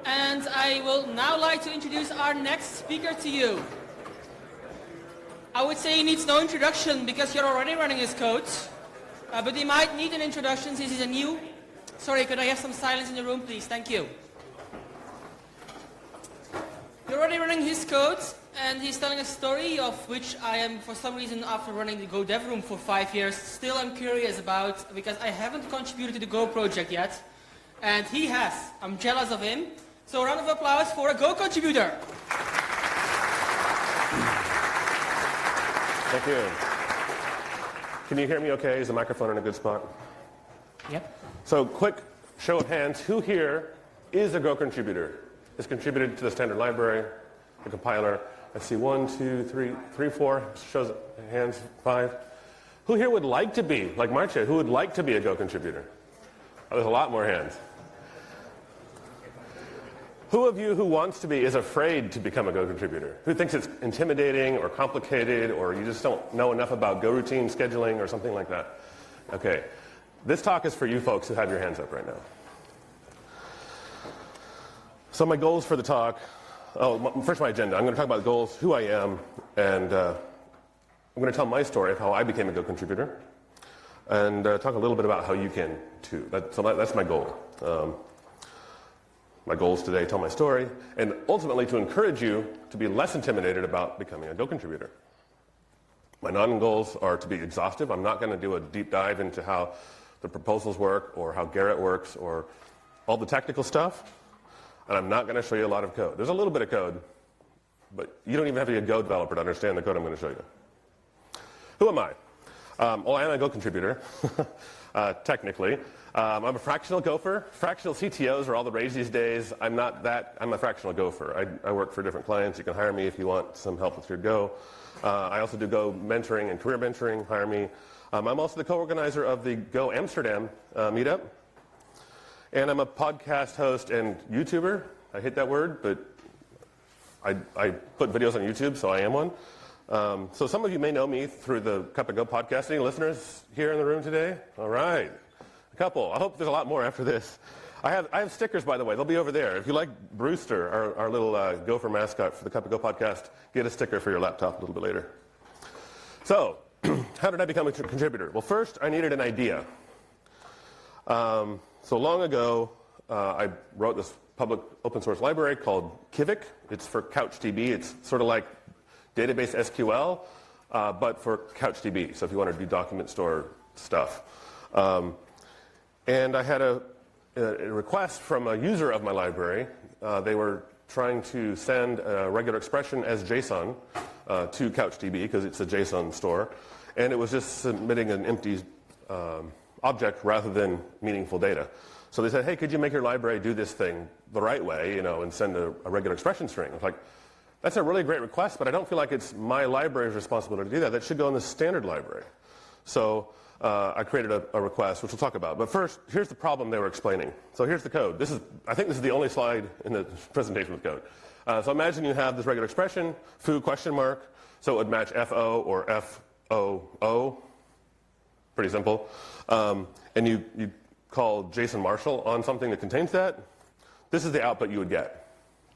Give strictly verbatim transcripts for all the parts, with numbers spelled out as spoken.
And I will now like to introduce our next speaker to you. I would say he needs no introduction because you're already running his code. Uh, but he might need an introduction since he's a new... Sorry, could I have some silence in the room, please? Thank you. You're already running his code, and he's telling a story of which I am, for some reason, after running the Go Dev Room for five years, still I'm curious about, because I haven't contributed to the Go project yet, and he has. I'm jealous of him. So a round of applause for a Go contributor. Thank you. Can you hear me okay? Is the microphone in a good spot? Yep. So quick show of hands. Who here is a Go contributor? Has contributed to the standard library, the compiler? I see one, two, three, three, four. Shows hands, five. Who here would like to be, like Marcia, who would like to be a Go contributor? Oh, there's a lot more hands. Who of you who wants to be is afraid to become a Go contributor? Who thinks it's intimidating or complicated, or you just don't know enough about Go routine scheduling or something like that? Okay. This talk is for you folks who have your hands up right now. So my goals for the talk, oh, first my agenda. I'm going to talk about goals, who I am, and uh, I'm going to tell my story of how I became a Go contributor, and uh, talk a little bit about how you can too. That, so that, that's my goal. Um, my goals today, tell my story, and ultimately to encourage you to be less intimidated about becoming a Go contributor. My non-goals are to be exhaustive. I'm not going to do a deep dive into how the proposals work or how Gerrit works or all the technical stuff. And I'm not going to show you a lot of code. There's a little bit of code, but you don't even have to be a Go developer to understand the code I'm going to show you. Who am I? Um, well, I'm a Go contributor, uh, technically. Um, I'm a fractional gopher. Fractional C T Os are all the rage these days. I'm not that. I'm a fractional gopher. I, I work for different clients. You can hire me if you want some help with your Go. Uh, I also do Go mentoring and career mentoring. Hire me. Um, I'm also the co-organizer of the Go Amsterdam uh, meetup. And I'm a podcast host and YouTuber. I hate that word, but I, I put videos on YouTube, so I am one. Um, so some of you may know me through the Cup of Go podcast. Any listeners here in the room today? All right. A couple. I hope there's a lot more after this. I have, I have stickers, by the way. They'll be over there. If you like Brewster, our, our little uh, Gopher mascot for the Cup of Go podcast, get a sticker for your laptop a little bit later. So how did I become a contributor? Well, first, I needed an idea. Um, So long ago, uh, I wrote this public open source library called Kivik. It's for CouchDB. It's sort of like database S Q L, uh, but for CouchDB. So if you want to do document store stuff. Um, and I had a, a request from a user of my library. Uh, they were trying to send a regular expression as JSON uh, to CouchDB because it's a JSON store. And it was just submitting an empty um, object rather than meaningful data. So they said, hey, could you make your library do this thing the right way, you know, and send a, a regular expression string? I was like, that's a really great request, but I don't feel like it's my library's responsibility to do that. That should go in the standard library. So uh, I created a, a request, which we'll talk about. But first, here's the problem they were explaining. So here's the code. This is, I think this is the only slide in the presentation with code. Uh, so imagine you have this regular expression, foo question mark, so it would match F O or F O O. Pretty simple. Um, and you, you call JSON Marshal on something that contains that. This is the output you would get.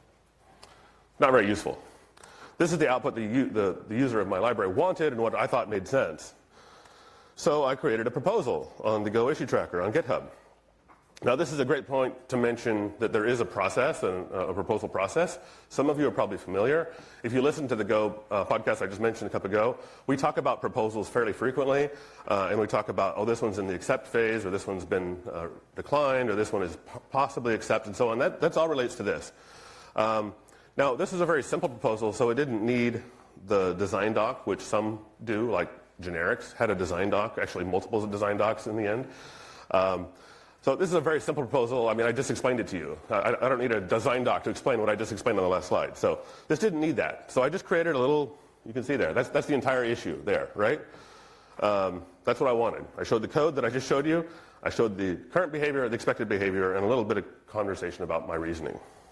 Not very useful. This is the output the, the, the user of my library wanted and what I thought made sense. So I created a proposal on the Go issue tracker on GitHub. Now this is a great point to mention that there is a process, and a proposal process. Some of you are probably familiar. If you listen to the Go uh, podcast I just mentioned a couple ago, we talk about proposals fairly frequently, uh, and we talk about, oh, this one's in the accept phase, or this one's been uh, declined, or this one is p- possibly accept, and so on. That that's all relates to this. Um, now this is a very simple proposal, so it didn't need the design doc, which some do, like generics had a design doc, actually multiples of design docs in the end. Um, So this is a very simple proposal. I mean, I just explained it to you. I, I don't need a design doc to explain what I just explained on the last slide. So this didn't need that. So I just created a little, you can see there. That's, that's the entire issue there, right? Um, that's what I wanted. I showed the code that I just showed you. I showed the current behavior, the expected behavior, and a little bit of conversation about my reasoning.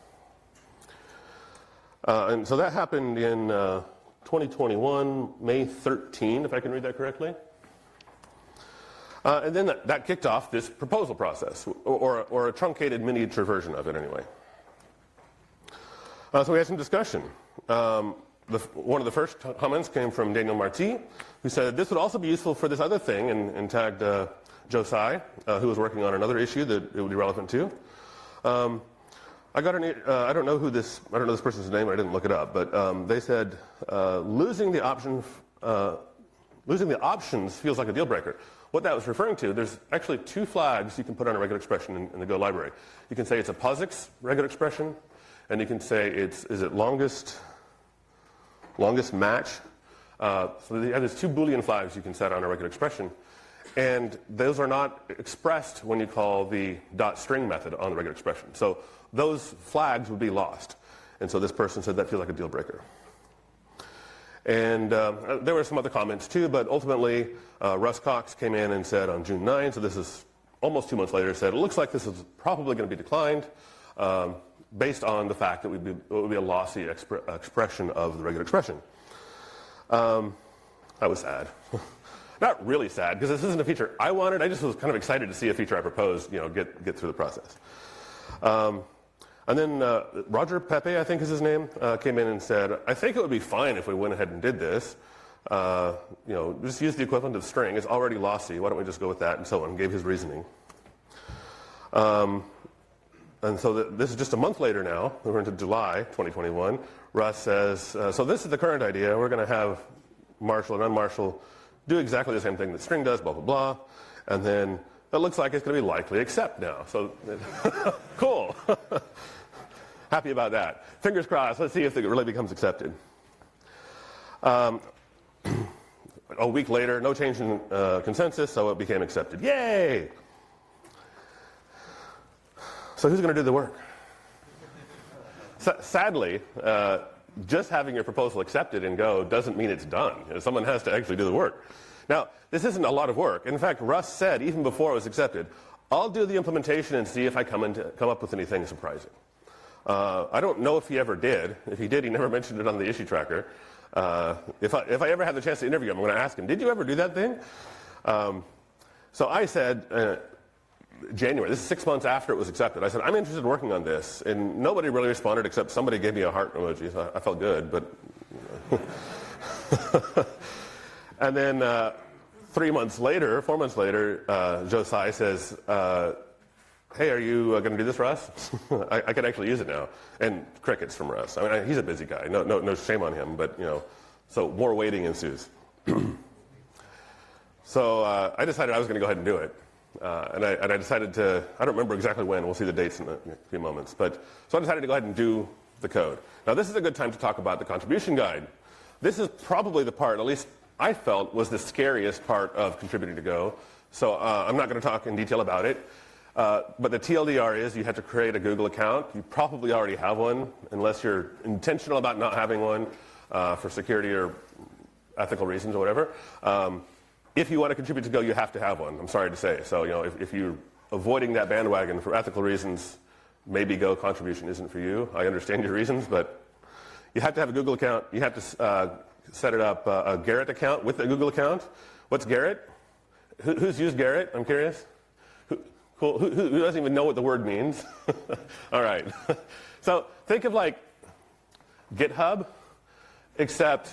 Uh, and so that happened in uh, twenty twenty-one, May thirteenth, if I can read that correctly. Uh, and then that, that kicked off this proposal process, or, or, or a truncated miniature version of it anyway. Uh, so we had some discussion. Um, the, one of the first comments came from Daniel Marti, who said this would also be useful for this other thing, and, and tagged uh, Joe Tsai, uh, who was working on another issue that it would be relevant to. Um, I got an, uh, I don't know who this, I don't know this person's name, I didn't look it up, but um, they said uh, losing the option, uh, losing the options feels like a deal breaker. What that was referring to, there's actually two flags you can put on a regular expression in, in the Go library. You can say it's a POSIX regular expression, and you can say it's, is it longest, longest match. Uh, so you have these two Boolean flags you can set on a regular expression, and those are not expressed when you call the dot string method on the regular expression. So those flags would be lost. And so this person said that feels like a deal breaker. And um, there were some other comments too, but ultimately uh, Russ Cox came in and said on June ninth, so this is almost two months later, said it looks like this is probably going to be declined um, based on the fact that it would be, it would be a lossy expre expression of the regular expression. Um, I was sad. Not really sad, because this isn't a feature I wanted. I just was kind of excited to see a feature I proposed, you know, get, get through the process. Um, and then uh, Roger Pepe, I think is his name, uh, came in and said, I think it would be fine if we went ahead and did this. Uh, you know, just use the equivalent of string. It's already lossy. Why don't we just go with that? And so on, gave his reasoning. Um, and so the, this is just a month later now. We're into July twenty twenty-one. Russ says, uh, so this is the current idea. We're going to have Marshall and unmarshall do exactly the same thing that string does, blah, blah, blah. And then it looks like it's going to be likely except now. So cool. Happy about that. Fingers crossed. Let's see if it really becomes accepted. Um, a week later, no change in uh, consensus, so it became accepted. Yay! So who's going to do the work? S sadly, uh, just having your proposal accepted in Go doesn't mean it's done. You know, someone has to actually do the work. Now, this isn't a lot of work. In fact, Russ said, even before it was accepted, I'll do the implementation and see if I come, into, come up with anything surprising. Uh, I don't know if he ever did. If he did, he never mentioned it on the issue tracker. Uh, if, I, if I ever have the chance to interview him, I'm going to ask him, did you ever do that thing? Um, so I said, uh, January, this is six months after it was accepted, I said, I'm interested in working on this. And nobody really responded except somebody gave me a heart emoji, so I, I felt good. But and then uh, three months later, four months later, uh, Joe Tsai says, uh, hey, are you uh, going to do this, Russ? I, I could actually use it now. And crickets from Russ. I mean, I, he's a busy guy. No, no, no shame on him. But, you know, so more waiting ensues. So uh, I decided I was going to go ahead and do it. Uh, and, I, and I decided to, I don't remember exactly when. We'll see the dates in a, in a few moments. But, so I decided to go ahead and do the code. Now, this is a good time to talk about the contribution guide. This is probably the part, at least I felt, was the scariest part of contributing to Go. So uh, I'm not going to talk in detail about it. Uh, but the T L D R is you have to create a Google account. You probably already have one, unless you're intentional about not having one uh, for security or ethical reasons or whatever. Um, if you want to contribute to Go, you have to have one, I'm sorry to say. So, you know, if, if you're avoiding that bandwagon for ethical reasons, maybe Go contribution isn't for you. I understand your reasons, but you have to have a Google account. You have to uh, set it up, uh, a Gerrit account with a Google account. What's Gerrit? Who, who's used Gerrit? I'm curious. Cool. Who, who doesn't even know what the word means? All right. So think of like GitHub, except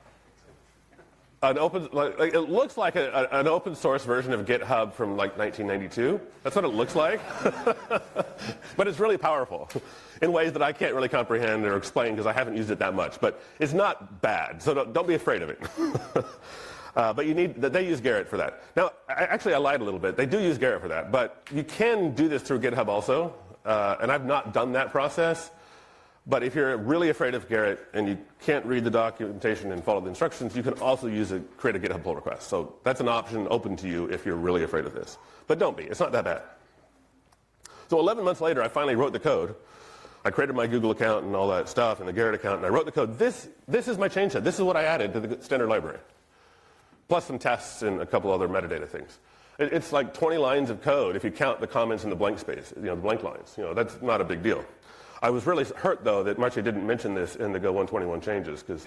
an open. Like, like it looks like a, a, an open source version of GitHub from like nineteen ninety-two. That's what it looks like. But it's really powerful in ways that I can't really comprehend or explain because I haven't used it that much. But it's not bad. So don't, don't be afraid of it. Uh, but you need, they use Gerrit for that. Now, I, actually, I lied a little bit. They do use Gerrit for that. But you can do this through GitHub also. Uh, and I've not done that process. But if you're really afraid of Gerrit and you can't read the documentation and follow the instructions, you can also use a, create a GitHub pull request. So that's an option open to you if you're really afraid of this. But don't be. It's not that bad. So eleven months later, I finally wrote the code. I created my Google account and all that stuff and the Gerrit account. And I wrote the code. This, this is my change set. This is what I added to the standard library. Plus some tests and a couple other metadata things. It, it's like twenty lines of code if you count the comments in the blank space, you know, the blank lines. You know, that's not a big deal. I was really hurt, though, that Marci didn't mention this in the Go one twenty-one changes, because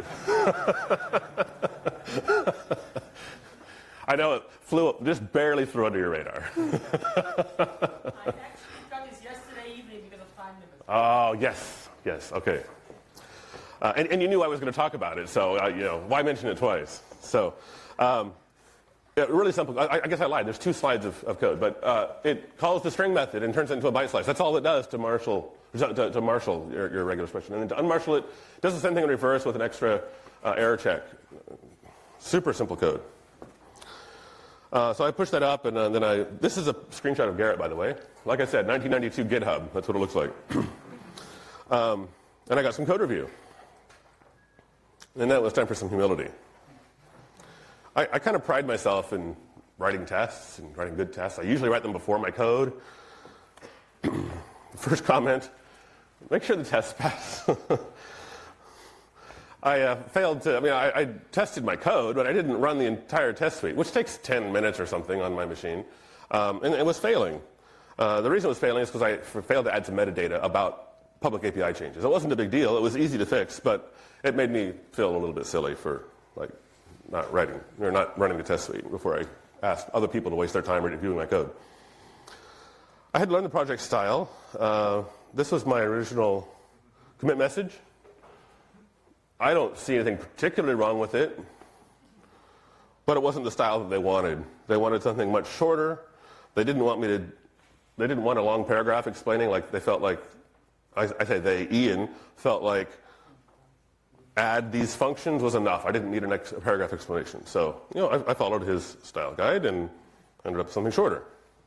I know it flew, just barely flew under your radar. I actually got this yesterday evening because of time limits. Oh, yes. Yes, okay. Uh, and, and you knew I was going to talk about it, so uh, you know, why mention it twice? So, um, yeah, really simple. I, I guess I lied. There's two slides of, of code, but uh, it calls the string method and turns it into a byte slice. That's all it does to marshal to, to marshal your, your regular expression. And then to unmarshal it, it does the same thing in reverse with an extra uh, error check. Super simple code. Uh, so I pushed that up, and uh, then I. This is a screenshot of Garrett, by the way. Like I said, nineteen ninety-two GitHub. That's what it looks like. um, and I got some code review. And then it was time for some humility. I, I kind of pride myself in writing tests and writing good tests. I usually write them before my code. First comment, make sure the tests pass. I uh, failed to, I mean, I, I tested my code, but I didn't run the entire test suite, which takes ten minutes or something on my machine, um, and it was failing. Uh, the reason it was failing is because I failed to add some metadata about public A P I changes. It wasn't a big deal. It was easy to fix, but it made me feel a little bit silly for, like, not writing, or not running the test suite before I asked other people to waste their time reviewing my code. I had learned the project style. Uh, this was my original commit message. I don't see anything particularly wrong with it, but it wasn't the style that they wanted. They wanted something much shorter. They didn't want me to, they didn't want a long paragraph explaining, like they felt like, I, I say they, Ian, felt like add these functions was enough. I didn't need an ex- a paragraph explanation. So, you know, I, I followed his style guide and ended up with something shorter.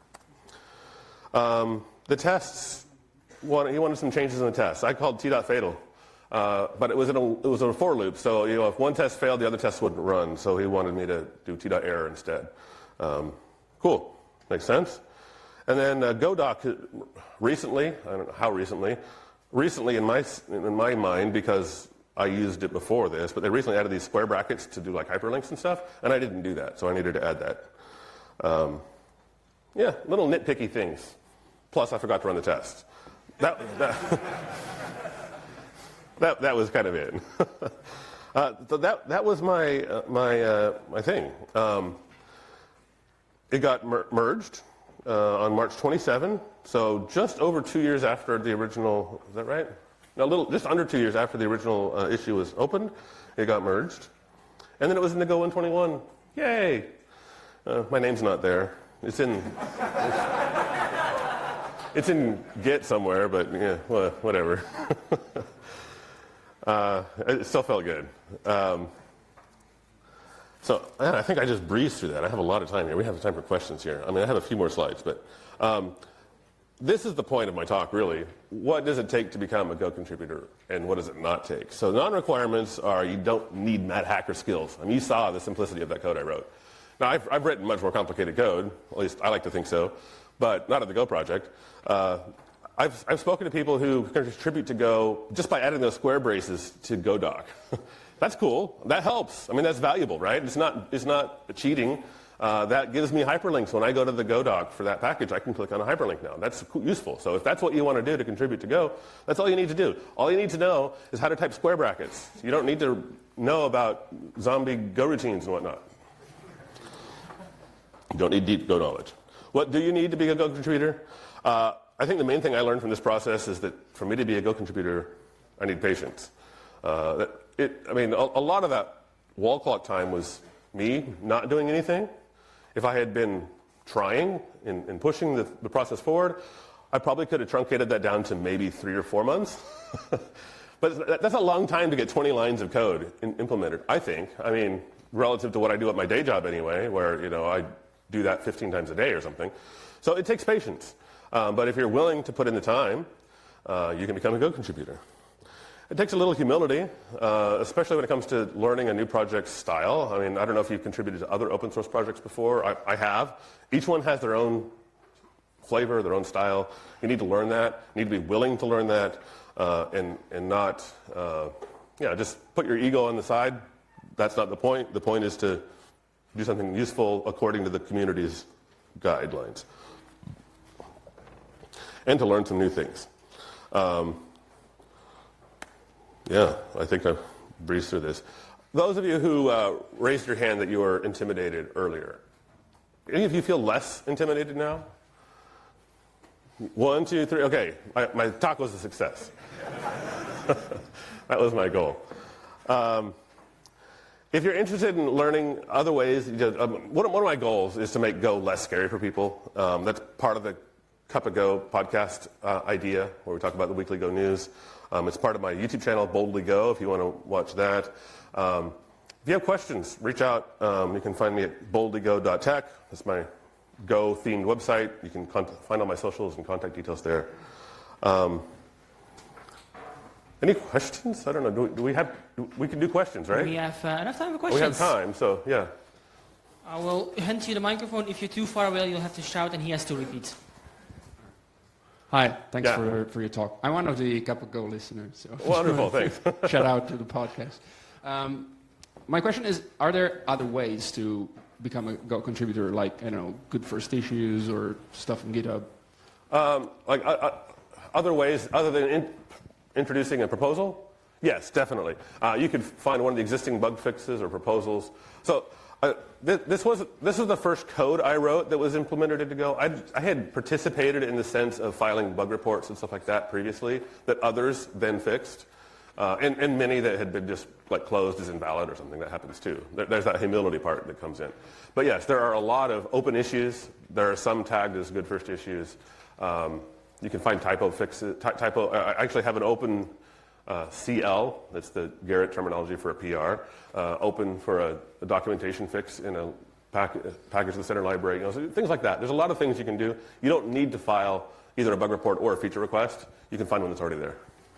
Um, the tests, wanted, he wanted some changes in the tests. I called t.fatal, uh, but it was, in a, it was in a for loop. So, you know, if one test failed, the other test wouldn't run. So he wanted me to do t.error instead. Um, cool. Makes sense. And then uh, GoDoc recently, I don't know how recently, recently in my, in my mind, because I used it before this, but they recently added these square brackets to do like hyperlinks and stuff, and I didn't do that, so I needed to add that. Um, yeah, little nitpicky things. Plus, I forgot to run the test. That, that, that, that was kind of it. uh, so that, that was my, uh, my, uh, my thing. Um, it got mer- merged uh, on March twenty-seventh, so just over two years after the original, is that right? No, a little, just under two years after the original uh, issue was opened, it got merged. And then it was in the Go one twenty-one. Yay! Uh, my name's not there. It's in, it's, it's in Git somewhere, but yeah, well, whatever. uh, it still felt good. Um, so yeah, I think I just breezed through that. I have a lot of time here. We have time for questions here. I mean, I have a few more slides, but um, this is the point of my talk, really. What does it take to become a Go contributor, and what does it not take? So non-requirements are you don't need mad hacker skills. I mean, you saw the simplicity of that code I wrote. Now, I've, I've written much more complicated code, at least I like to think so, but not at the Go project. Uh, I've, I've spoken to people who contribute to Go just by adding those square braces to GoDoc. That's cool. That helps. I mean, that's valuable, right? It's not, it's not cheating. Uh, that gives me hyperlinks. When I go to the GoDoc for that package, I can click on a hyperlink now. That's useful. So if that's what you want to do to contribute to Go, that's all you need to do. All you need to know is how to type square brackets. You don't need to know about zombie Go routines and whatnot. You don't need deep Go knowledge. What do you need to be a Go contributor? Uh, I think the main thing I learned from this process is that for me to be a Go contributor, I need patience. Uh, that it, I mean, a, a lot of that wall clock time was me not doing anything. If I had been trying and, and pushing the, the process forward, I probably could have truncated that down to maybe three or four months. But that's a long time to get twenty lines of code in, implemented, I think. I mean, relative to what I do at my day job anyway, where, you know, I do that fifteen times a day or something. So it takes patience. Um, but if you're willing to put in the time, uh, you can become a Go contributor. It takes a little humility, uh, especially when it comes to learning a new project style. I mean, I don't know if you've contributed to other open source projects before. I, I have. Each one has their own flavor, their own style. You need to learn that. You need to be willing to learn that, uh, and, and not, uh, yeah, just put your ego on the side. That's not the point. The point is to do something useful according to the community's guidelines, and to learn some new things. Um, yeah, I think I've breezed through this. Those of you who uh, raised your hand that you were intimidated earlier, any of you feel less intimidated now? One, two, three. Okay, my, my talk was a success. That was my goal. Um, if you're interested in learning other ways, you know, um, one, of, one of my goals is to make Go less scary for people. Um, that's part of the Cup of Go podcast uh, idea, where we talk about the weekly Go news. Um, it's part of my YouTube channel, Boldly Go, if you want to watch that. Um, if you have questions, reach out. Um, you can find me at boldly go dot tech. That's my Go-themed website. You can con- find all my socials and contact details there. Um, any questions? I don't know. Do we, do we have? Do, we can do questions, right? We have uh, enough time for We questions. have time, so yeah. I will hand you the microphone. If you're too far away, you'll have to shout, and he has to repeat. Hi, thanks Yeah. for, for your talk. I'm one of the Cup of Go listeners. So Wonderful, thanks. Shout out to the podcast. Um, my question is, are there other ways to become a Go contributor, like, you know, good first issues or stuff on GitHub? Um, like uh, uh, other ways, other than in, introducing a proposal? Yes, definitely. Uh, you could find one of the existing bug fixes or proposals. So uh, th- this was this was the first code I wrote that was implemented into Go. I, I had participated in the sense of filing bug reports and stuff like that previously that others then fixed, uh, and, and many that had been just like closed as invalid or something. That happens too. There, there's that humility part that comes in. But yes, there are a lot of open issues. There are some tagged as good first issues. Um, you can find typo fixes. Ty- typo. I actually have an open uh, C L. That's the Garrett terminology for a P R. Uh, open for a, a documentation fix in a pack, package of the center library. You know, so things like that. There's a lot of things you can do. You don't need to file either a bug report or a feature request. You can find one that's already there.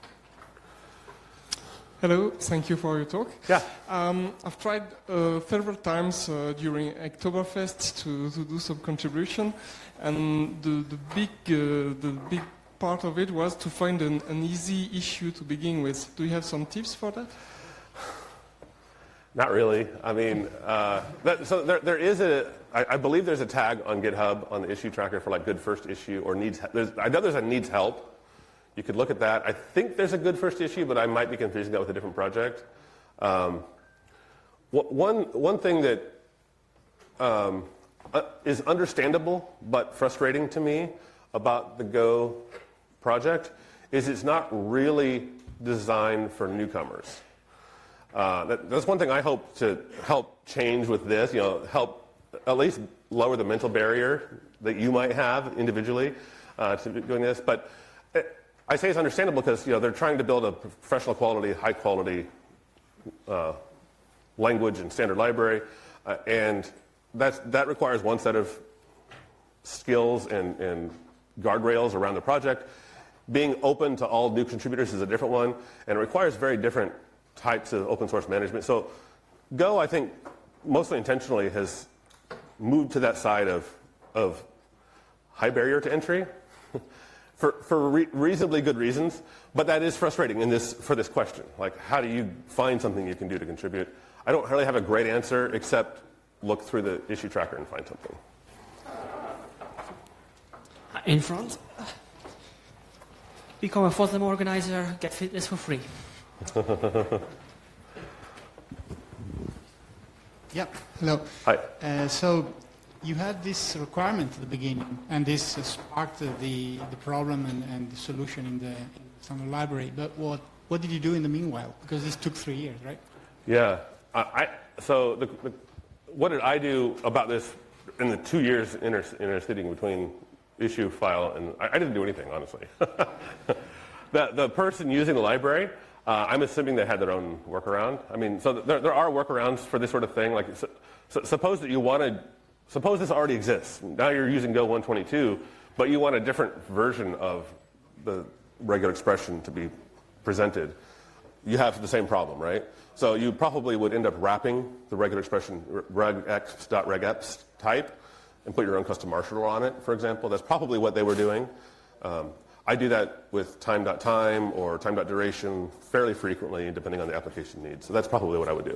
Hello, thank you for your talk. Yeah. Um, I've tried uh, several times uh, during Oktoberfest to, to do some contribution, and the, the big uh, the big part of it was to find an, an easy issue to begin with. Do you have some tips for that? Not really. I mean, uh, that, so there, there is a, I, I believe there's a tag on GitHub on the issue tracker for like good first issue or needs, there's, I know there's a needs help. You could look at that. I think there's a good first issue, but I might be confusing that with a different project. Um, one, one thing that um, uh, is understandable but frustrating to me about the Go project is it's not really designed for newcomers. Uh, that, that's one thing I hope to help change with this, you know, help at least lower the mental barrier that you might have individually uh, to doing this. But it, I say it's understandable because, you know, they're trying to build a professional quality, high quality uh, language and standard library, uh, and that's, that requires one set of skills and, and guardrails around the project. Being open to all new contributors is a different one, and it requires very different types of open source management. So Go, I think, mostly intentionally has moved to that side of, of high barrier to entry for, for re- reasonably good reasons, but that is frustrating in this, for this question. Like, how do you find something you can do to contribute? I don't really have a great answer except look through the issue tracker and find something. In front. Become a FOSDEM organizer, get fitness for free. Yeah, hello. Hi. Uh, so you had this requirement at the beginning, and this uh, sparked the, the problem and, and the solution in the, in the standard library. But what, what did you do in the meanwhile? Because this took three years, right? Yeah. I, I, so the, the, what did I do about this in the two years inter, interceding between issue file and I, I didn't do anything, honestly. the, the person using the library, Uh, I'm assuming they had their own workaround. I mean, so there, there are workarounds for this sort of thing. Like, so, so suppose that you wanted, suppose this already exists. Now you're using Go one twenty-two, but you want a different version of the regular expression to be presented. You have the same problem, right? So you probably would end up wrapping the regular expression regex.regex type and put your own custom marshal on it, for example. That's probably what they were doing. Um, I do that with time.time or time.duration fairly frequently, depending on the application needs. So that's probably what I would do.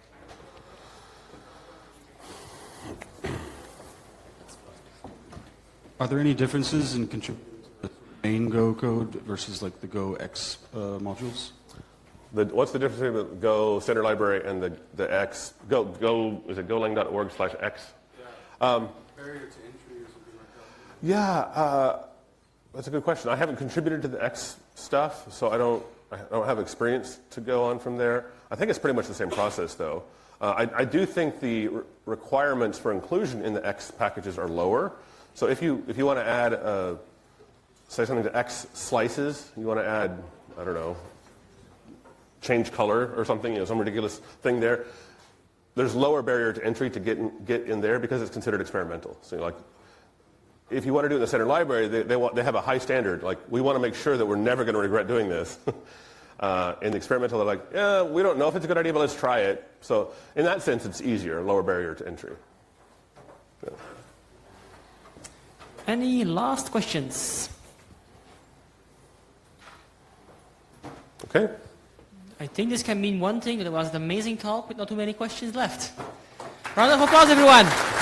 Are there any differences in contributing the main Go code versus like the Go X uh, modules? The, what's the difference between the Go standard library and the, the X? Go, Go, is it golang.org slash X? Yeah. Um, Barrier to entry or something like that? Yeah. Uh, That's a good question. I haven't contributed to the X stuff, so I don't I don't have experience to go on from there. I think it's pretty much the same process, though. Uh, I, I do think the re requirements for inclusion in the X packages are lower. So if you if you want to add, uh, say something to X slices, you want to add, I don't know, change color or something, you know, some ridiculous thing there. There's lower barrier to entry to get in, get in there because it's considered experimental. So like, if you want to do it in the center library, they, they, want, they have a high standard. Like, we want to make sure that we're never going to regret doing this. uh, in the experimental, they're like, yeah, we don't know if it's a good idea, but let's try it. So in that sense, it's easier, lower barrier to entry. Yeah. Any last questions? Okay. I think this can mean one thing, that it was an amazing talk with not too many questions left. Round of applause, everyone.